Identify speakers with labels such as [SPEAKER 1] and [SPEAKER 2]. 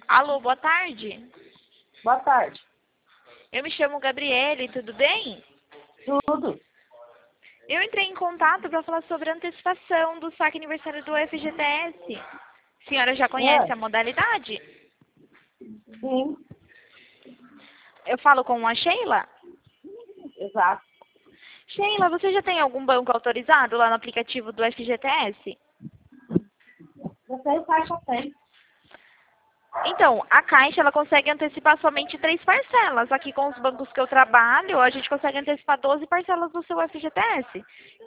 [SPEAKER 1] Alô, boa tarde.
[SPEAKER 2] Boa tarde.
[SPEAKER 1] Eu me chamo Gabriele, tudo bem?
[SPEAKER 2] Tudo?
[SPEAKER 1] Eu entrei em contato para falar sobre a antecipação do saque aniversário do FGTS. A senhora já conhece a modalidade?
[SPEAKER 2] Sim,
[SPEAKER 1] Eu falo com a Sheila?
[SPEAKER 2] exato.
[SPEAKER 1] Sheila, você já tem algum banco autorizado lá no aplicativo do FGTS?
[SPEAKER 2] Eu tenho caixa, tem.
[SPEAKER 1] Então, a Caixa ela consegue antecipar somente 3 parcelas. Aqui com os bancos que eu trabalho, a gente consegue antecipar 12 parcelas do seu FGTS.